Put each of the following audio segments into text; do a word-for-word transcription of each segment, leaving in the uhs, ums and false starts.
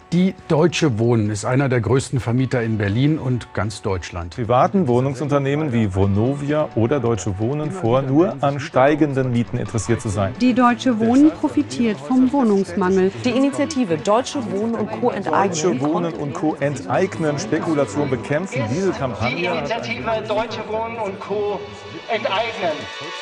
Die Deutsche Wohnen ist einer der größten Vermieter in Berlin und ganz Deutschland. Privaten Wohnungsunternehmen wie Vonovia oder Deutsche Wohnen vor, nur an steigenden Mieten interessiert zu sein. Die Deutsche Wohnen profitiert vom Wohnungsmangel. Die Initiative Deutsche Wohnen und Co. enteignen. Deutsche Wohnen und Co. enteignen, Spekulation bekämpfen. Diese Kampagne. Die Initiative Deutsche Wohnen und Co. enteignen.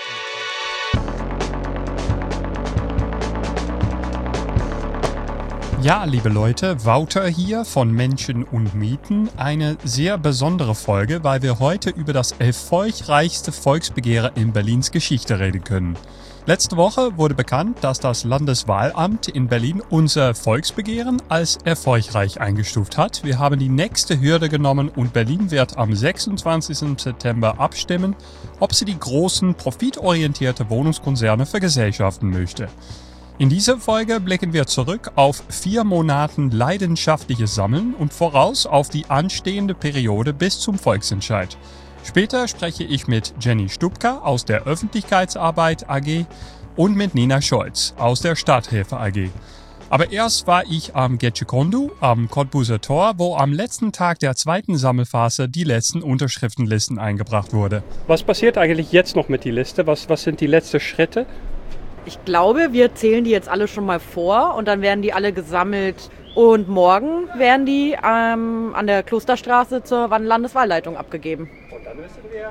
Ja, liebe Leute, Wouter hier von Menschen und Mieten. Eine sehr besondere Folge, weil wir heute über das erfolgreichste Volksbegehren in Berlins Geschichte reden können. Letzte Woche wurde bekannt, dass das Landeswahlamt in Berlin unser Volksbegehren als erfolgreich eingestuft hat. Wir haben die nächste Hürde genommen und Berlin wird am sechsundzwanzigsten September abstimmen, ob sie die großen, profitorientierte Wohnungskonzerne vergesellschaften möchte. In dieser Folge blicken wir zurück auf vier Monaten leidenschaftliches Sammeln und voraus auf die anstehende Periode bis zum Volksentscheid. Später spreche ich mit Jenny Stubka aus der Öffentlichkeitsarbeit A G und mit Nina Scholz aus der Stadthilfe A G. Aber erst war ich am Getchekondu am Cottbuser Tor, wo am letzten Tag der zweiten Sammelphase die letzten Unterschriftenlisten eingebracht wurde. Was passiert eigentlich jetzt noch mit der Liste? Was, was sind die letzten Schritte? Ich glaube, wir zählen die jetzt alle schon mal vor und dann werden die alle gesammelt. Und morgen werden die ähm, an der Klosterstraße zur Landeswahlleitung abgegeben. Und dann wissen wir,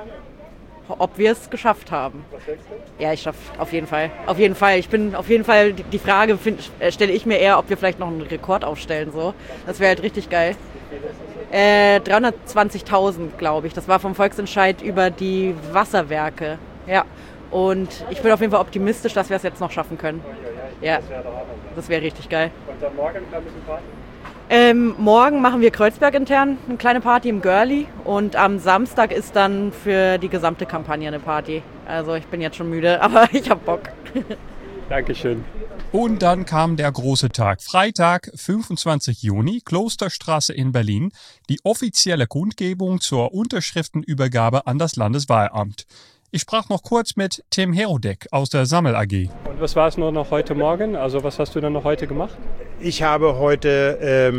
ob wir es geschafft haben. was denkst du? Ja, ich schaffe auf jeden Fall. Auf jeden Fall. Ich bin auf jeden Fall, die Frage find, stelle ich mir eher, ob wir vielleicht noch einen Rekord aufstellen. So. Das wäre halt richtig geil. Äh, dreihundertzwanzigtausend, glaube ich. Das war vom Volksentscheid über die Wasserwerke. Ja. Und ich bin auf jeden Fall optimistisch, dass wir es jetzt noch schaffen können. Ja, das wäre richtig geil. Und dann morgen ein bisschen Party? Ähm, morgen machen wir Kreuzberg intern eine kleine Party im Görli und am Samstag ist dann für die gesamte Kampagne eine Party. Also ich bin jetzt schon müde, aber ich hab Bock. Dankeschön. Und dann kam der große Tag. Freitag, fünfundzwanzigsten Juni, Klosterstraße in Berlin, die offizielle Kundgebung zur Unterschriftenübergabe an das Landeswahlamt. Ich sprach noch kurz mit Tim Herodek aus der Sammel A G. Und was war es nur noch heute Morgen? Also was hast du dann noch heute gemacht? Ich habe heute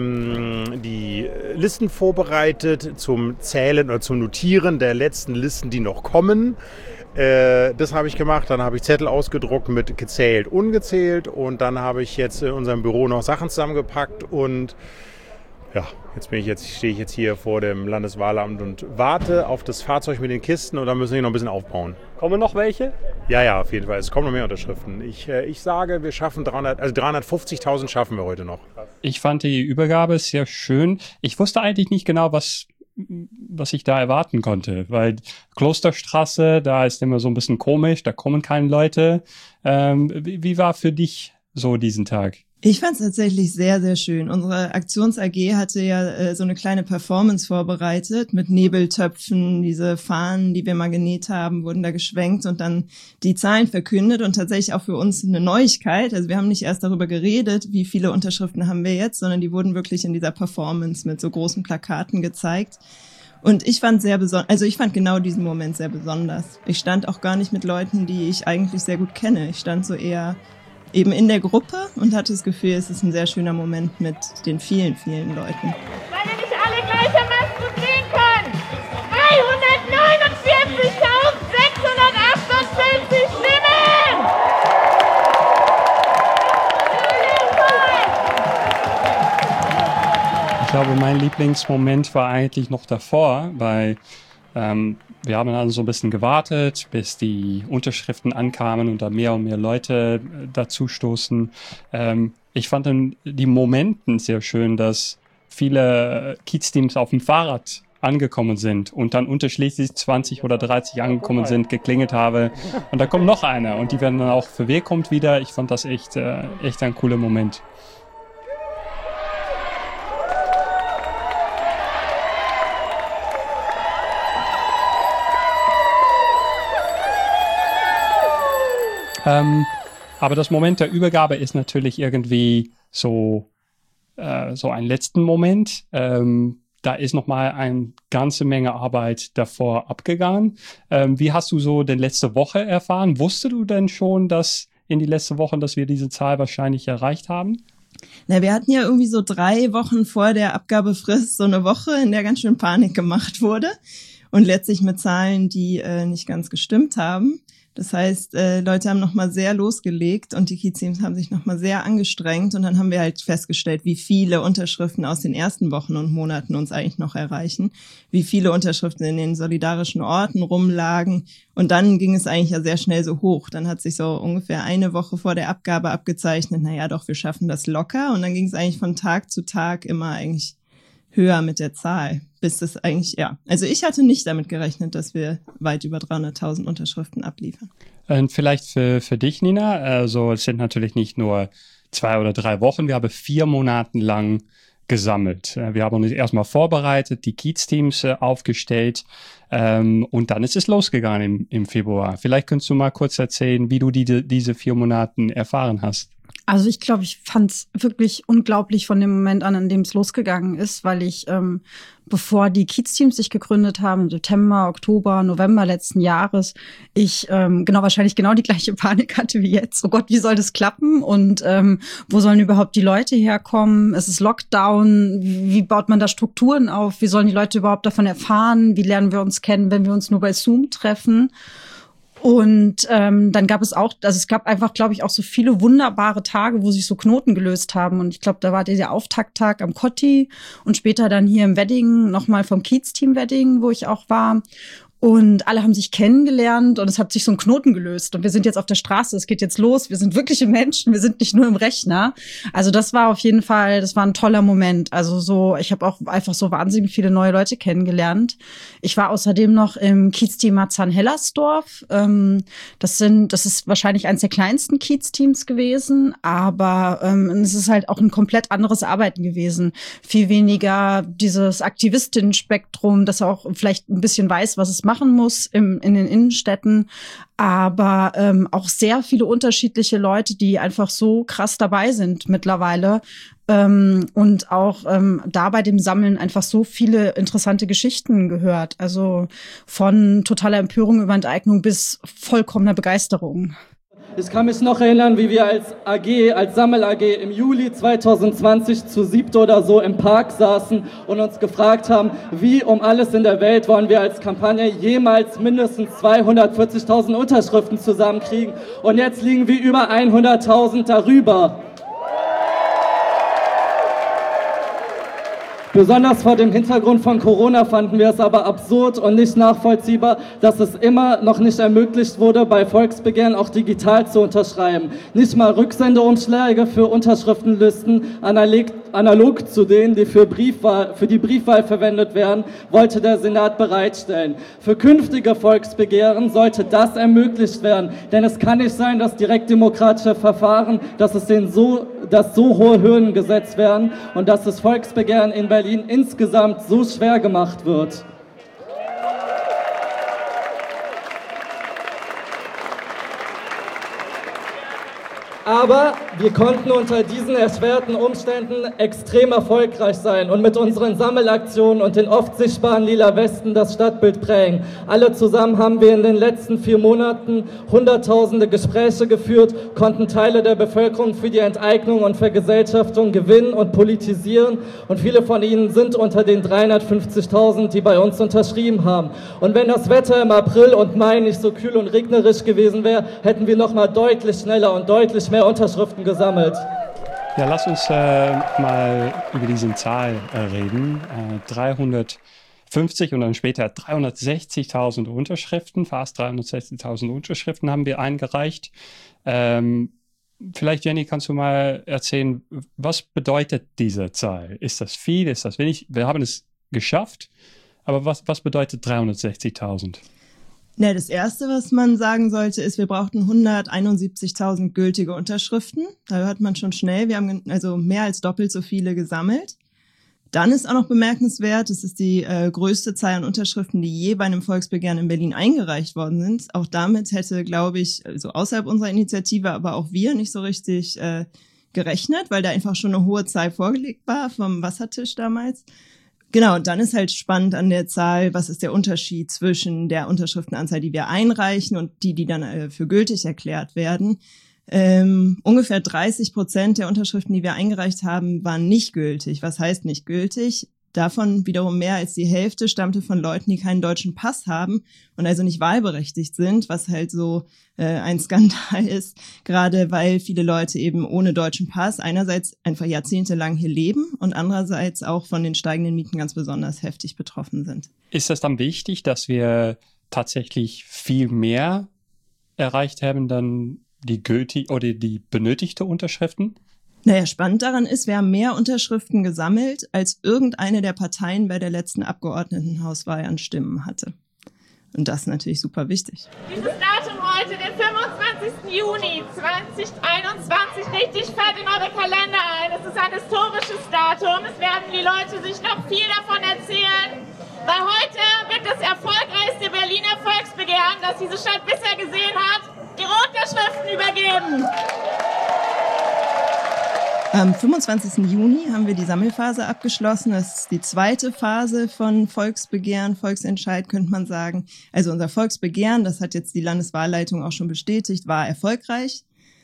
ähm, die Listen vorbereitet zum Zählen oder zum Notieren der letzten Listen, die noch kommen. Äh, das habe ich gemacht. Dann habe ich Zettel ausgedruckt mit gezählt, ungezählt. Und dann habe ich jetzt in unserem Büro noch Sachen zusammengepackt und ja, jetzt bin ich jetzt, stehe ich jetzt hier vor dem Landeswahlamt und warte auf das Fahrzeug mit den Kisten und dann müssen wir noch ein bisschen aufbauen. Kommen noch welche? Ja, ja, auf jeden Fall. Es kommen noch mehr Unterschriften. Ich, äh, ich sage, wir schaffen dreihundert, also dreihundertfünfzigtausend schaffen wir heute noch. Ich fand die Übergabe sehr schön. Ich wusste eigentlich nicht genau, was, was ich da erwarten konnte, weil Klosterstraße, da ist immer so ein bisschen komisch, da kommen keine Leute. Ähm, wie, wie war für dich so diesen Tag? Ich fand es tatsächlich sehr, sehr schön. Unsere Aktions-A G hatte ja äh, so eine kleine Performance vorbereitet mit Nebeltöpfen. Diese Fahnen, die wir mal genäht haben, wurden da geschwenkt und dann die Zahlen verkündet und tatsächlich auch für uns eine Neuigkeit. Also wir haben nicht erst darüber geredet, wie viele Unterschriften haben wir jetzt, sondern die wurden wirklich in dieser Performance mit so großen Plakaten gezeigt. Und ich fand sehr besonders, also ich fand genau diesen Moment sehr besonders. Ich stand auch gar nicht mit Leuten, die ich eigentlich sehr gut kenne. Ich stand so eher eben in der Gruppe und hatte das Gefühl, es ist ein sehr schöner Moment mit den vielen, vielen Leuten. Weil wir nicht alle gleichermaßen sehen können. dreihundertneunundvierzigtausendsechshundertachtundfünfzig Stimmen! Ich glaube, mein Lieblingsmoment war eigentlich noch davor, weil ähm, wir haben dann so ein bisschen gewartet, bis die Unterschriften ankamen und da mehr und mehr Leute äh, dazu stoßen. Ähm, ich fand dann die Momenten sehr schön, dass viele Kiez-Teams auf dem Fahrrad angekommen sind und dann unterschließlich zwanzig oder dreißig angekommen sind, geklingelt habe und da kommt noch einer und die werden dann auch für wer kommt wieder. Ich fand das echt, äh, echt ein cooler Moment. Ähm, aber das Moment der Übergabe ist natürlich irgendwie so, äh, so ein letzten Moment. Ähm, da ist nochmal eine ganze Menge Arbeit davor abgegangen. Ähm, wie hast du so die letzte Woche erfahren? Wusstest du denn schon, dass in die letzte Woche, dass wir diese Zahl wahrscheinlich erreicht haben? Na, wir hatten ja irgendwie so drei Wochen vor der Abgabefrist so eine Woche, in der ganz schön Panik gemacht wurde und letztlich mit Zahlen, die äh, nicht ganz gestimmt haben. Das heißt, äh, Leute haben nochmal sehr losgelegt und die Kiez-Teams haben sich nochmal sehr angestrengt und dann haben wir halt festgestellt, wie viele Unterschriften aus den ersten Wochen und Monaten uns eigentlich noch erreichen, wie viele Unterschriften in den solidarischen Orten rumlagen und dann ging es eigentlich ja sehr schnell so hoch. Dann hat sich so ungefähr eine Woche vor der Abgabe abgezeichnet, naja doch, wir schaffen das locker und dann ging es eigentlich von Tag zu Tag immer eigentlich höher mit der Zahl, bis das eigentlich, ja. Also ich hatte nicht damit gerechnet, dass wir weit über dreihunderttausend Unterschriften abliefern. Und vielleicht für, für dich, Nina, also es sind natürlich nicht nur zwei oder drei Wochen, wir haben vier Monate lang gesammelt. Wir haben uns erstmal vorbereitet, die Kiez-Teams äh, aufgestellt ähm, und dann ist es losgegangen im, im Februar. Vielleicht könntest du mal kurz erzählen, wie du die, diese vier Monate erfahren hast. Also ich glaube, ich fand es wirklich unglaublich von dem Moment an, in dem es losgegangen ist, weil ich, ähm, bevor die Kiez-Teams sich gegründet haben, im September, Oktober, November letzten Jahres, ich ähm, genau wahrscheinlich genau die gleiche Panik hatte wie jetzt. Oh Gott, wie soll das klappen? Und ähm, wo sollen überhaupt die Leute herkommen? Es ist Lockdown. Wie, wie baut man da Strukturen auf? Wie sollen die Leute überhaupt davon erfahren? Wie lernen wir uns kennen, wenn wir uns nur bei Zoom treffen? Und ähm, dann gab es auch, also es gab einfach, glaube ich, auch so viele wunderbare Tage, wo sich so Knoten gelöst haben. Und ich glaube, da war der Auftakttag am Kotti und später dann hier im Wedding, nochmal vom Kiez-Team Wedding, wo ich auch war. Und alle haben sich kennengelernt und es hat sich so ein Knoten gelöst. Und wir sind jetzt auf der Straße, es geht jetzt los. Wir sind wirkliche Menschen, wir sind nicht nur im Rechner. Also das war auf jeden Fall, das war ein toller Moment. Also so, ich habe auch einfach so wahnsinnig viele neue Leute kennengelernt. Ich war außerdem noch im Kiez-Team Marzahn-Hellersdorf. Ähm, das sind, das ist wahrscheinlich eines der kleinsten Kiez-Teams gewesen. Aber ähm, es ist halt auch ein komplett anderes Arbeiten gewesen. Viel weniger dieses Aktivistinnen-Spektrum, das auch vielleicht ein bisschen weiß, was es machen muss im, in den Innenstädten, aber ähm, auch sehr viele unterschiedliche Leute, die einfach so krass dabei sind mittlerweile ähm, und auch ähm, da bei dem Sammeln einfach so viele interessante Geschichten gehört. Also von totaler Empörung über Enteignung bis vollkommener Begeisterung. Ich kann mich noch erinnern, wie wir als A G, als Sammel-A G im Juli zwanzig zwanzig zu siebt oder so im Park saßen und uns gefragt haben, wie um alles in der Welt wollen wir als Kampagne jemals mindestens zweihundertvierzigtausend Unterschriften zusammenkriegen. Und jetzt liegen wir über hunderttausend darüber. Besonders vor dem Hintergrund von Corona fanden wir es aber absurd und nicht nachvollziehbar, dass es immer noch nicht ermöglicht wurde, bei Volksbegehren auch digital zu unterschreiben. Nicht mal Rücksendeumschläge für Unterschriftenlisten, analog, analog zu denen, die für, Briefwahl, für die Briefwahl verwendet werden, wollte der Senat bereitstellen. Für künftige Volksbegehren sollte das ermöglicht werden, denn es kann nicht sein, dass direktdemokratische Verfahren, dass es denen so, dass so hohe Hürden gesetzt werden und dass das Volksbegehren in Berlin insgesamt so schwer gemacht wird. Aber wir konnten unter diesen erschwerten Umständen extrem erfolgreich sein und mit unseren Sammelaktionen und den oft sichtbaren lila Westen das Stadtbild prägen. Alle zusammen haben wir in den letzten vier Monaten hunderttausende Gespräche geführt, konnten Teile der Bevölkerung für die Enteignung und Vergesellschaftung gewinnen und politisieren. Und viele von ihnen sind unter den dreihundertfünfzigtausend, die bei uns unterschrieben haben. Und wenn das Wetter im April und Mai nicht so kühl und regnerisch gewesen wäre, hätten wir noch mal deutlich schneller und deutlich mehr Unterschriften gesammelt. Ja, lass uns äh, mal über diese Zahl äh, reden. Äh, dreihundertfünfzig und dann später dreihundertsechzigtausend Unterschriften, fast dreihundertsechzigtausend Unterschriften haben wir eingereicht. Ähm, vielleicht, Jenny, kannst du mal erzählen, was bedeutet diese Zahl? Ist das viel? Ist das wenig? Wir haben es geschafft, aber was, was bedeutet dreihundertsechzigtausend? Na, das Erste, was man sagen sollte, ist, wir brauchten hunderteinundsiebzigtausend gültige Unterschriften. Da hört man schon schnell. Wir haben also mehr als doppelt so viele gesammelt. Dann ist auch noch bemerkenswert, das ist die äh, größte Zahl an Unterschriften, die je bei einem Volksbegehren in Berlin eingereicht worden sind. Auch damit hätte, glaube ich, also außerhalb unserer Initiative, aber auch wir nicht so richtig äh, gerechnet, weil da einfach schon eine hohe Zahl vorgelegt war vom Wassertisch damals. Genau, dann ist halt spannend an der Zahl, was ist der Unterschied zwischen der Unterschriftenanzahl, die wir einreichen und die, die dann äh, für gültig erklärt werden. Ähm, ungefähr dreißig Prozent der Unterschriften, die wir eingereicht haben, waren nicht gültig. Was heißt nicht gültig? Davon wiederum mehr als die Hälfte stammte von Leuten, die keinen deutschen Pass haben und also nicht wahlberechtigt sind, was halt so äh, ein Skandal ist, gerade weil viele Leute eben ohne deutschen Pass einerseits einfach jahrzehntelang hier leben und andererseits auch von den steigenden Mieten ganz besonders heftig betroffen sind. Ist es dann wichtig, dass wir tatsächlich viel mehr erreicht haben, dann die gültig oder die benötigte Unterschriften? Naja, spannend daran ist, wir haben mehr Unterschriften gesammelt, als irgendeine der Parteien bei der letzten Abgeordnetenhauswahl an Stimmen hatte. Und das ist natürlich super wichtig. Dieses Datum heute, den fünfundzwanzigsten Juni zweitausendeinundzwanzig, richtig fett in eure Kalender ein. Es ist ein historisches Datum. Es werden die Leute sich noch viel davon erzählen. Weil heute wird das erfolgreichste Berliner Volksbegehren, das diese Stadt bisher gesehen hat, ihre Unterschriften übergeben. Am fünfundzwanzigsten Juni haben wir die Sammelphase abgeschlossen. Das ist die zweite Phase von Volksbegehren, Volksentscheid könnte man sagen. Also unser Volksbegehren, das hat jetzt die Landeswahlleitung auch schon bestätigt, war erfolgreich.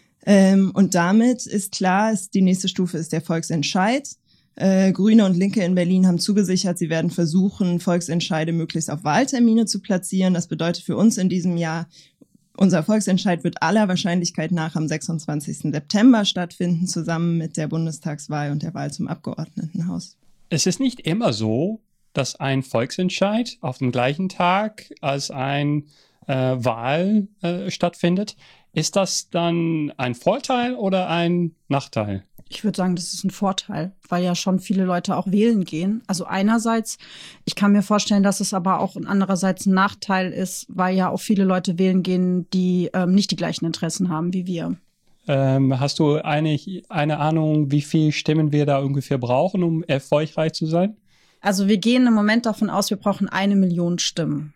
Und damit ist klar, die nächste Stufe ist der Volksentscheid. Grüne und Linke in Berlin haben zugesichert, sie werden versuchen, Volksentscheide möglichst auf Wahltermine zu platzieren. Das bedeutet für uns in diesem Jahr, unser Volksentscheid wird aller Wahrscheinlichkeit nach am sechsundzwanzigsten September stattfinden, zusammen mit der Bundestagswahl und der Wahl zum Abgeordnetenhaus. Es ist nicht immer so, dass ein Volksentscheid auf dem gleichen Tag als ein äh, Wahl äh, stattfindet. Ist das dann ein Vorteil oder ein Nachteil? Ich würde sagen, das ist ein Vorteil, weil ja schon viele Leute auch wählen gehen. Also einerseits, ich kann mir vorstellen, dass es aber auch andererseits ein Nachteil ist, weil ja auch viele Leute wählen gehen, die ähm, nicht die gleichen Interessen haben wie wir. Ähm, hast du eine, eine Ahnung, wie viele Stimmen wir da ungefähr brauchen, um erfolgreich zu sein? Also wir gehen im Moment davon aus, wir brauchen eine Million Stimmen.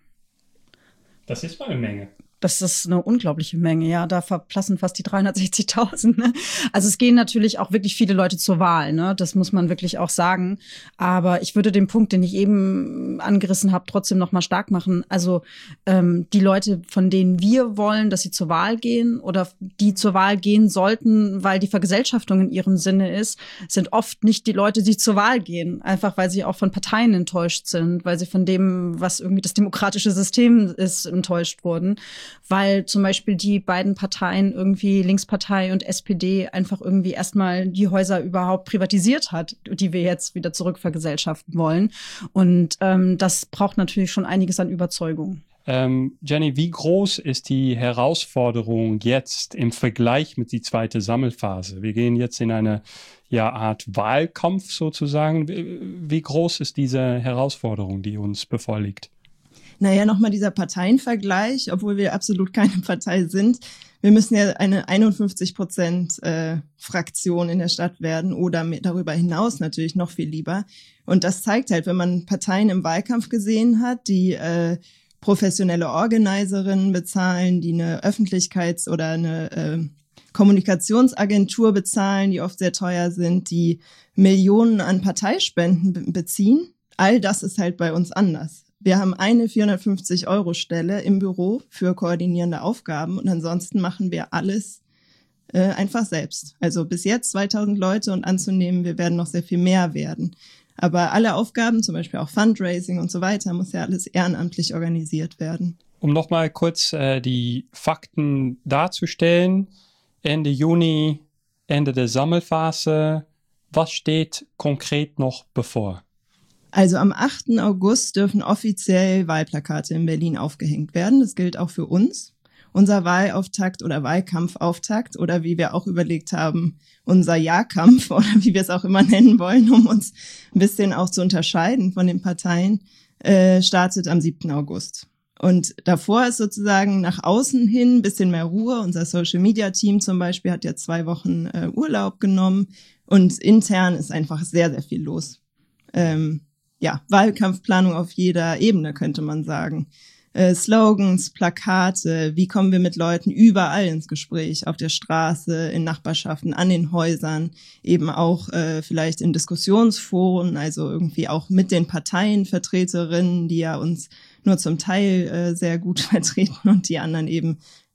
Das ist mal eine Menge. Das ist eine unglaubliche Menge, ja. Da verplassen fast die dreihundertsechzigtausend. Ne? Also es gehen natürlich auch wirklich viele Leute zur Wahl, ne? Das muss man wirklich auch sagen. Aber ich würde den Punkt, den ich eben angerissen habe, trotzdem noch mal stark machen. Also ähm, die Leute, von denen wir wollen, dass sie zur Wahl gehen oder die zur Wahl gehen sollten, weil die Vergesellschaftung in ihrem Sinne ist, sind oft nicht die Leute, die zur Wahl gehen. Einfach, weil sie auch von Parteien enttäuscht sind, weil sie von dem, was irgendwie das demokratische System ist, enttäuscht wurden. Weil zum Beispiel die beiden Parteien, irgendwie Linkspartei und S P D, einfach irgendwie erstmal die Häuser überhaupt privatisiert hat, die wir jetzt wieder zurückvergesellschaften wollen. Und ähm, das braucht natürlich schon einiges an Überzeugung. Ähm, Jenny, wie groß ist die Herausforderung jetzt im Vergleich mit die zweite Sammelphase? Wir gehen jetzt in eine ja, Art Wahlkampf sozusagen. Wie groß ist diese Herausforderung, die uns bevorliegt? Naja, nochmal dieser Parteienvergleich, obwohl wir absolut keine Partei sind. Wir müssen ja eine einundfünfzig Prozent äh, Fraktion in der Stadt werden oder darüber hinaus natürlich noch viel lieber. Und das zeigt halt, wenn man Parteien im Wahlkampf gesehen hat, die äh, professionelle Organiserinnen bezahlen, die eine Öffentlichkeits- oder eine äh, Kommunikationsagentur bezahlen, die oft sehr teuer sind, die Millionen an Parteispenden be- beziehen. All das ist halt bei uns anders. Wir haben eine vierhundertfünfzig Euro Stelle im Büro für koordinierende Aufgaben und ansonsten machen wir alles äh, einfach selbst. Also bis jetzt zweitausend Leute und anzunehmen, wir werden noch sehr viel mehr werden. Aber alle Aufgaben, zum Beispiel auch Fundraising und so weiter, muss ja alles ehrenamtlich organisiert werden. Um nochmal kurz äh, die Fakten darzustellen. Ende Juni, Ende der Sammelphase. Was steht konkret noch bevor? Also am achten August dürfen offiziell Wahlplakate in Berlin aufgehängt werden. Das gilt auch für uns. Unser Wahlauftakt oder Wahlkampfauftakt oder wie wir auch überlegt haben, unser Jahrkampf oder wie wir es auch immer nennen wollen, um uns ein bisschen auch zu unterscheiden von den Parteien, äh, startet am siebten August. Und davor ist sozusagen nach außen hin ein bisschen mehr Ruhe. Unser Social-Media-Team zum Beispiel hat ja zwei Wochen äh, Urlaub genommen und intern ist einfach sehr, sehr viel los. Ähm, Ja, Wahlkampfplanung auf jeder Ebene, könnte man sagen. Äh, Slogans, Plakate, wie kommen wir mit Leuten überall ins Gespräch, auf der Straße, in Nachbarschaften, an den Häusern, eben auch äh, vielleicht in Diskussionsforen, also irgendwie auch mit den Parteienvertreterinnen, die ja uns nur zum Teil äh, sehr gut vertreten und die anderen eben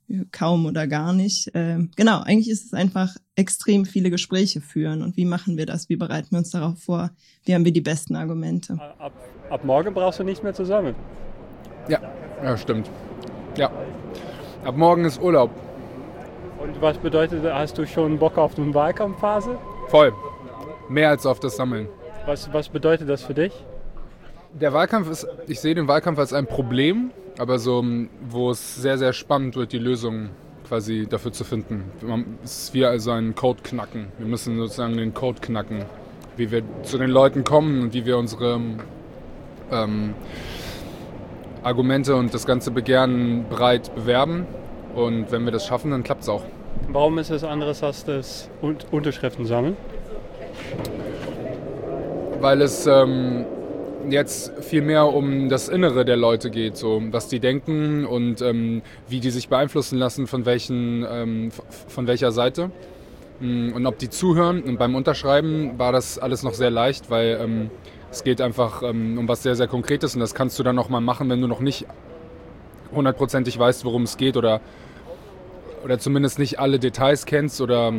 kaum oder gar nicht. Äh, genau, eigentlich ist es einfach extrem viele Gespräche führen. Und wie machen wir das? Wie bereiten wir uns darauf vor? Wie haben wir die besten Argumente? Ab, ab morgen brauchst du nicht mehr zu sammeln. Ja, ja, stimmt. Ja, ab morgen ist Urlaub. Und was bedeutet, hast du schon Bock auf eine Wahlkampfphase? Voll. Mehr als auf das Sammeln. Was, was bedeutet das für dich? Der Wahlkampf ist, ich sehe den Wahlkampf als ein Problem, aber so, wo es sehr, sehr spannend wird, die Lösung quasi dafür zu finden. Es ist wie also ein Code knacken. Wir müssen sozusagen den Code knacken, wie wir zu den Leuten kommen und wie wir unsere ähm, Argumente und das ganze Begehren breit bewerben. Und wenn wir das schaffen, dann klappt es auch. Warum ist es anderes als das Unterschriften sammeln? Weil es ähm, jetzt viel mehr um das Innere der Leute geht, so was die denken und ähm, wie die sich beeinflussen lassen von welchen, ähm, von welcher Seite und ob die zuhören. Und beim Unterschreiben war das alles noch sehr leicht, weil ähm, es geht einfach ähm, um was sehr, sehr Konkretes und das kannst du dann noch mal machen, wenn du noch nicht hundertprozentig weißt, worum es geht oder, oder zumindest nicht alle Details kennst oder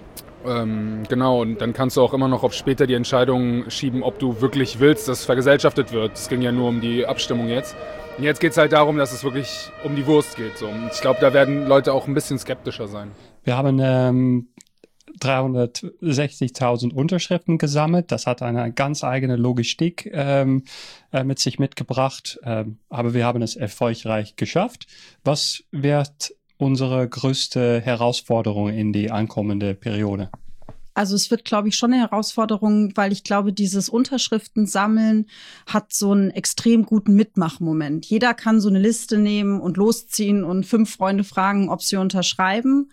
ähm, genau, und dann kannst du auch immer noch auf später die Entscheidung schieben, ob du wirklich willst, dass vergesellschaftet wird. Es ging ja nur um die Abstimmung jetzt. Und jetzt geht es halt darum, dass es wirklich um die Wurst geht. So. Und ich glaube, da werden Leute auch ein bisschen skeptischer sein. Wir haben ähm, dreihundertsechzigtausend Unterschriften gesammelt. Das hat eine ganz eigene Logistik ähm, äh, mit sich mitgebracht. Ähm, aber wir haben es erfolgreich geschafft. Was wird unsere größte Herausforderung in die ankommende Periode? Also es wird, glaube ich, schon eine Herausforderung, weil ich glaube, dieses Unterschriften sammeln hat so einen extrem guten Mitmachmoment. Jeder kann so eine Liste nehmen und losziehen und fünf Freunde fragen, ob sie unterschreiben.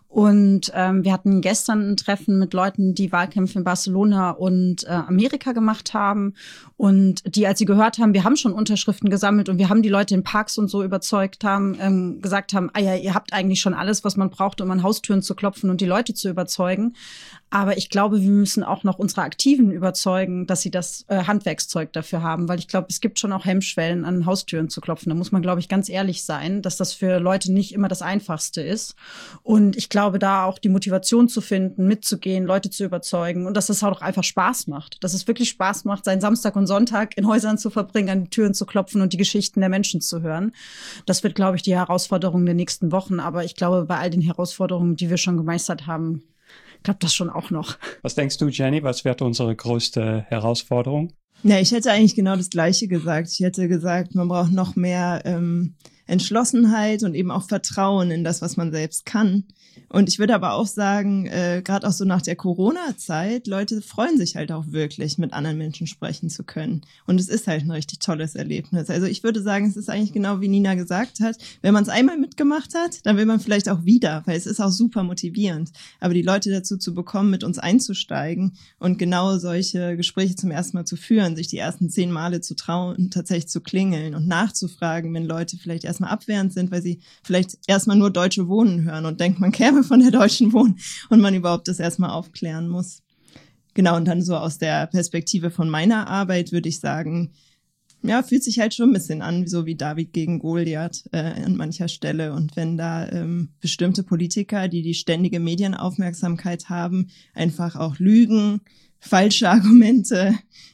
Und ähm, wir hatten gestern ein Treffen mit Leuten, die Wahlkämpfe in Barcelona und äh, Amerika gemacht haben. Und die, als sie gehört haben, wir haben schon Unterschriften gesammelt und wir haben die Leute in Parks und so überzeugt haben, ähm, gesagt haben, ah ja, ihr habt eigentlich schon alles, was man braucht, um an Haustüren zu klopfen und die Leute zu überzeugen. Aber ich glaube, wir müssen auch noch unsere Aktiven überzeugen, dass sie das äh, Handwerkszeug dafür haben. Weil ich glaube, es gibt schon auch Hemmschwellen, an Haustüren zu klopfen. Da muss man, glaube ich, ganz ehrlich sein, dass das für Leute nicht immer das Einfachste ist. Und ich glaube, da auch die Motivation zu finden, mitzugehen, Leute zu überzeugen und dass es auch einfach Spaß macht. Dass es wirklich Spaß macht, seinen Samstag und Sonntag in Häusern zu verbringen, an die Türen zu klopfen und die Geschichten der Menschen zu hören. Das wird, glaube ich, die Herausforderung der nächsten Wochen. Aber ich glaube, bei all den Herausforderungen, die wir schon gemeistert haben, klappt das schon auch noch. Was denkst du, Jenny? Was wird unsere größte Herausforderung? Ja, ich hätte eigentlich genau das Gleiche gesagt. Ich hätte gesagt, man braucht noch mehr ähm, Entschlossenheit und eben auch Vertrauen in das, was man selbst kann. Und ich würde aber auch sagen, äh, gerade auch so nach der Corona-Zeit, Leute freuen sich halt auch wirklich, mit anderen Menschen sprechen zu können. Und es ist halt ein richtig tolles Erlebnis. Also ich würde sagen, es ist eigentlich genau wie Nina gesagt hat, wenn man es einmal mitgemacht hat, dann will man vielleicht auch wieder, weil es ist auch super motivierend. Aber die Leute dazu zu bekommen, mit uns einzusteigen und genau solche Gespräche zum ersten Mal zu führen, sich die ersten zehn Male zu trauen, tatsächlich zu klingeln und nachzufragen, wenn Leute vielleicht erstmal abwehrend sind, weil sie vielleicht erstmal nur Deutsche Wohnen hören und denken, man käme von der Deutschen Wohnen und man überhaupt das erstmal aufklären muss. Genau, und dann so aus der Perspektive von meiner Arbeit würde ich sagen, ja, fühlt sich halt schon ein bisschen an, so wie David gegen Goliath äh, an mancher Stelle. Und wenn da ähm, bestimmte Politiker, die die ständige Medienaufmerksamkeit haben, einfach auch lügen, falsche Argumente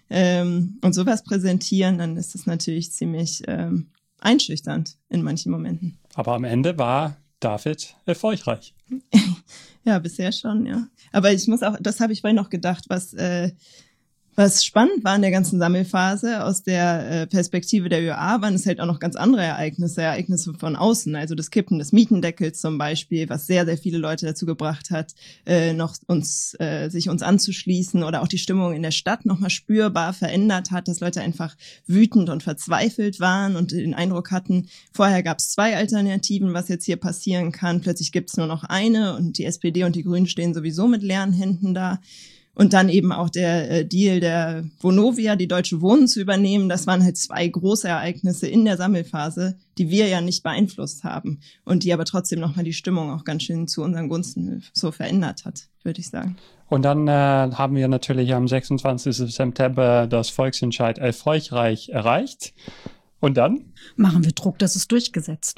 ähm, und sowas präsentieren, dann ist das natürlich ziemlich ähm, einschüchternd in manchen Momenten. Aber am Ende war David erfolgreich. Ja, bisher schon, ja. Aber ich muss auch, das habe ich vorhin noch gedacht, was äh, was spannend war in der ganzen Sammelphase aus der äh, Perspektive der Ö A, waren es halt auch noch ganz andere Ereignisse, Ereignisse von außen, also das Kippen des Mietendeckels zum Beispiel, was sehr, sehr viele Leute dazu gebracht hat, äh, noch uns äh, sich uns anzuschließen oder auch die Stimmung in der Stadt nochmal spürbar verändert hat, dass Leute einfach wütend und verzweifelt waren und den Eindruck hatten, vorher gab es zwei Alternativen, was jetzt hier passieren kann, plötzlich gibt es nur noch eine und die S P D und die Grünen stehen sowieso mit leeren Händen da. Und dann eben auch der äh, Deal der Vonovia, die Deutsche Wohnen zu übernehmen. Das waren halt zwei große Ereignisse in der Sammelphase, die wir ja nicht beeinflusst haben und die aber trotzdem nochmal die Stimmung auch ganz schön zu unseren Gunsten so verändert hat, würde ich sagen. Und dann äh, haben wir natürlich am sechsundzwanzigsten September das Volksentscheid erfolgreich erreicht. Und dann? Machen wir Druck, dass es durchgesetzt wird.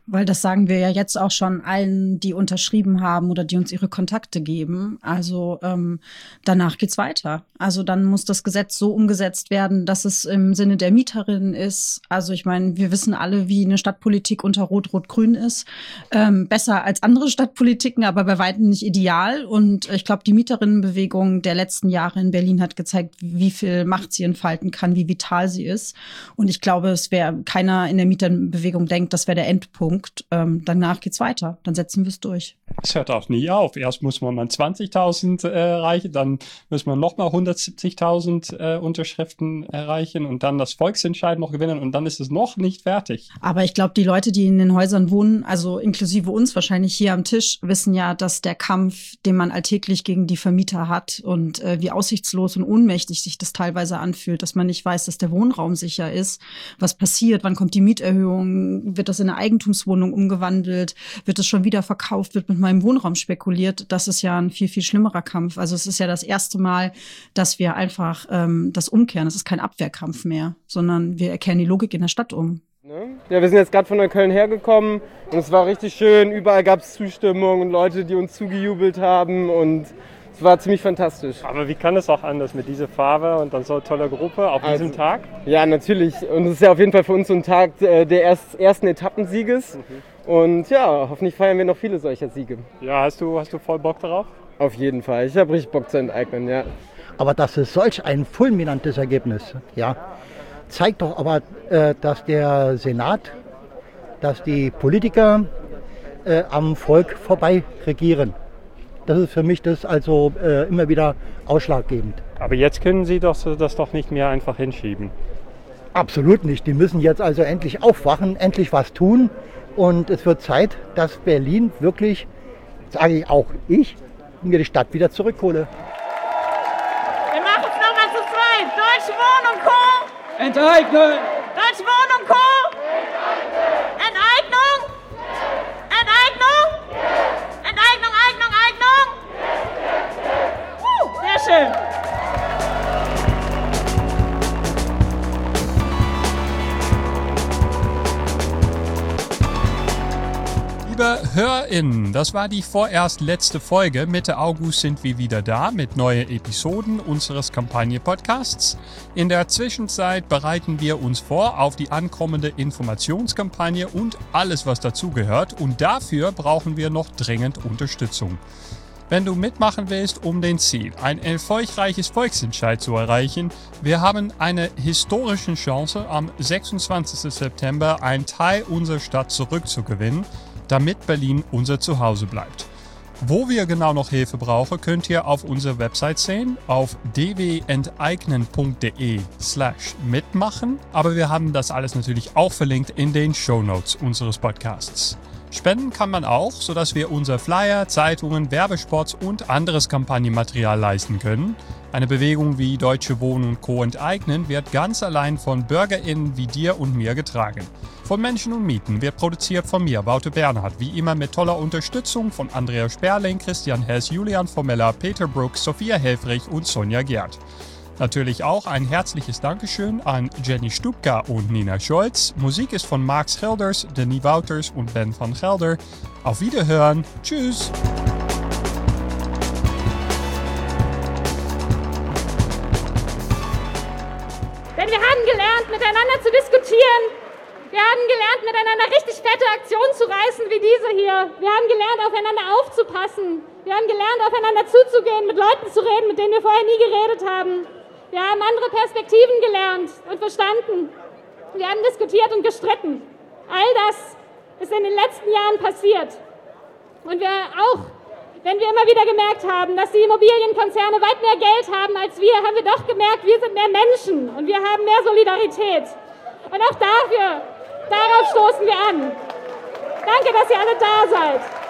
Weil das sagen wir ja jetzt auch schon allen, die unterschrieben haben oder die uns ihre Kontakte geben. Also ähm, danach geht's weiter. Also dann muss das Gesetz so umgesetzt werden, dass es im Sinne der Mieterinnen ist. Also ich meine, wir wissen alle, wie eine Stadtpolitik unter Rot-Rot-Grün ist. Ähm, besser als andere Stadtpolitiken, aber bei weitem nicht ideal. Und ich glaube, die Mieterinnenbewegung der letzten Jahre in Berlin hat gezeigt, wie viel Macht sie entfalten kann, wie vital sie ist. Und ich glaube, es wäre keiner in der Mieterinnenbewegung denkt, das wäre der Endpunkt. Ähm, danach geht's weiter. Dann setzen wir es durch. Es hört auch nie auf. Erst muss man mal zwanzigtausend äh, erreichen, dann muss man nochmal hundertsiebzigtausend äh, Unterschriften erreichen und dann das Volksentscheid noch gewinnen und dann ist es noch nicht fertig. Aber ich glaube, die Leute, die in den Häusern wohnen, also inklusive uns wahrscheinlich hier am Tisch, wissen ja, dass der Kampf, den man alltäglich gegen die Vermieter hat und äh, wie aussichtslos und ohnmächtig sich das teilweise anfühlt, dass man nicht weiß, dass der Wohnraum sicher ist, was passiert, wann kommt die Mieterhöhung, wird das in eine Eigentumswohnung umgewandelt, wird es schon wieder verkauft, wird mit meinem Wohnraum spekuliert. Das ist ja ein viel, viel schlimmerer Kampf. Also es ist ja das erste Mal, dass wir einfach ähm, das umkehren. Es ist kein Abwehrkampf mehr, sondern wir erkennen die Logik in der Stadt um. Ja, wir sind jetzt gerade von Neukölln hergekommen und es war richtig schön. Überall gab es Zustimmung und Leute, die uns zugejubelt haben und es war ziemlich fantastisch. Aber wie kann es auch anders mit dieser Farbe und dann so eine tolle Gruppe auf also, diesem Tag? Ja, natürlich. Und es ist ja auf jeden Fall für uns so ein Tag der erst, ersten Etappensieges. Mhm. Und ja, hoffentlich feiern wir noch viele solcher Siege. Ja, hast du, hast du voll Bock darauf? Auf jeden Fall. Ich habe richtig Bock zu enteignen, ja. Aber das ist solch ein fulminantes Ergebnis, ja, zeigt doch aber, äh, dass der Senat, dass die Politiker äh, am Volk vorbei regieren. Das ist für mich das also äh, immer wieder ausschlaggebend. Aber jetzt können Sie doch das doch nicht mehr einfach hinschieben. Absolut nicht. Die müssen jetzt also endlich aufwachen, endlich was tun. Und es wird Zeit, dass Berlin wirklich, sage ich auch ich, mir die Stadt wieder zurückhole. Wir machen es nochmal zu zweit. Deutsche Wohnen und Co. Enteignen! Deutsche Wohnen und Co. Enteignung! Enteignung! Enteignung, Eignung, Eignung! Uh, sehr schön! Liebe HörerInnen, das war die vorerst letzte Folge. Mitte August sind wir wieder da mit neuen Episoden unseres Kampagne-Podcasts. In der Zwischenzeit bereiten wir uns vor auf die ankommende Informationskampagne und alles, was dazugehört. Und dafür brauchen wir noch dringend Unterstützung. Wenn du mitmachen willst, um den Ziel, ein erfolgreiches Volksentscheid zu erreichen, wir haben eine historische Chance, am sechsundzwanzigsten September einen Teil unserer Stadt zurückzugewinnen, damit Berlin unser Zuhause bleibt. Wo wir genau noch Hilfe brauchen, könnt ihr auf unserer Website sehen, auf d w enteignen punkt d e slash mitmachen. Aber wir haben das alles natürlich auch verlinkt in den Shownotes unseres Podcasts. Spenden kann man auch, sodass wir unser Flyer, Zeitungen, Werbespots und anderes Kampagnenmaterial leisten können. Eine Bewegung wie Deutsche Wohnen und Co. enteignen wird ganz allein von BürgerInnen wie dir und mir getragen. Von Menschen und Mieten wird produziert von mir, Wouter Bernhard, wie immer mit toller Unterstützung von Andrea Sperling, Christian Hess, Julian Formella, Peter Brooks, Sophia Helfrich und Sonja Gerd. Natürlich auch ein herzliches Dankeschön an Jenny Stubka und Nina Scholz. Musik ist von Max Gelders, Denis Wouters und Ben van Gelder. Auf Wiederhören. Tschüss. Denn wir haben gelernt, miteinander zu diskutieren. Wir haben gelernt, miteinander richtig fette Aktionen zu reißen wie diese hier. Wir haben gelernt, aufeinander aufzupassen. Wir haben gelernt, aufeinander zuzugehen, mit Leuten zu reden, mit denen wir vorher nie geredet haben. Wir haben andere Perspektiven gelernt und verstanden. Wir haben diskutiert und gestritten. All das ist in den letzten Jahren passiert. Und wir auch, wenn wir immer wieder gemerkt haben, dass die Immobilienkonzerne weit mehr Geld haben als wir, haben wir doch gemerkt, wir sind mehr Menschen und wir haben mehr Solidarität. Und auch dafür, darauf stoßen wir an. Danke, dass ihr alle da seid.